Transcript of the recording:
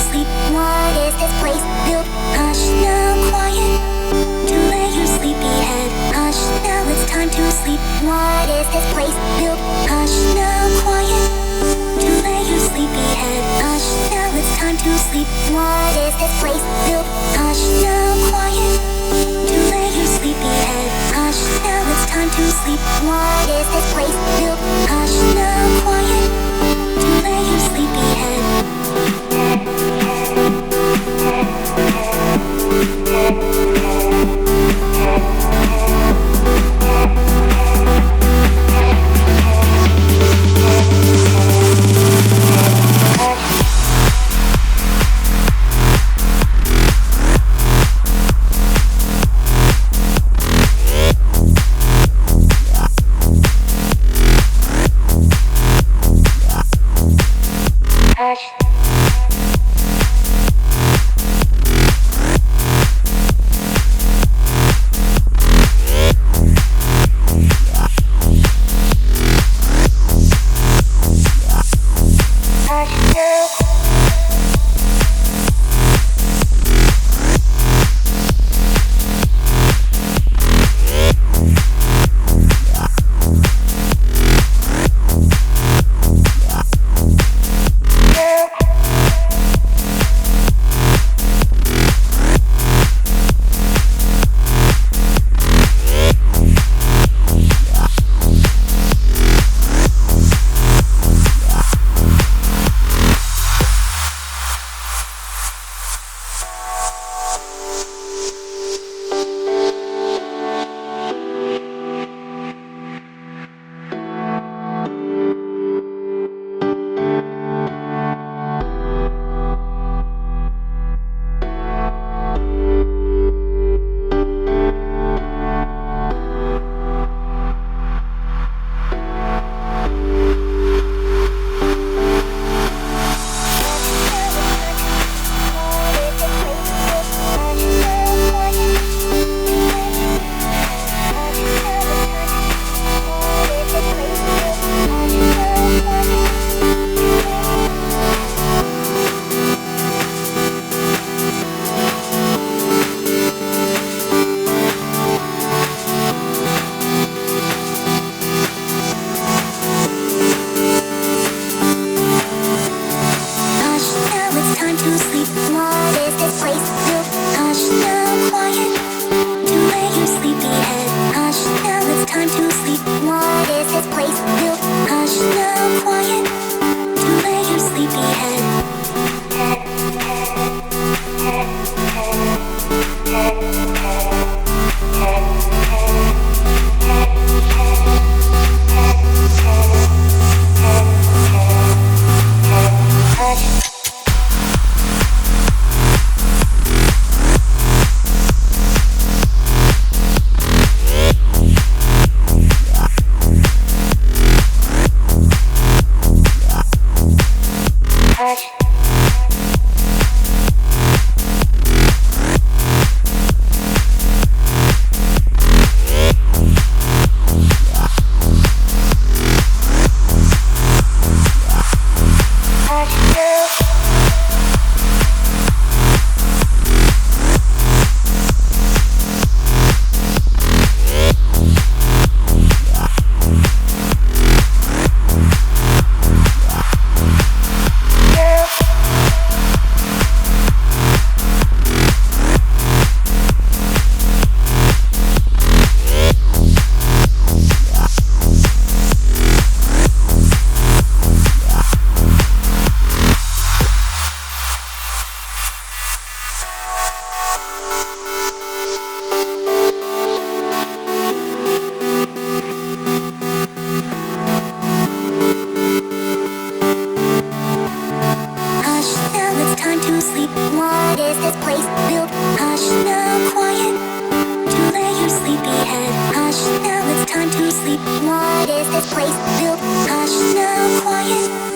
sleep. What is this place built? Hush now, quiet. To lay your sleepy head. Hush now, it's time to sleep. What is this place built? Hush now, quiet. To lay your sleepy head. Hush now, it's time to sleep. What is this place built? Hush now, quiet. To lay your sleepy head. Hush now, it's time to sleep. What is this place built? Hush now, quiet. To lay your sleepy head. What is this place built? Hush now, quiet.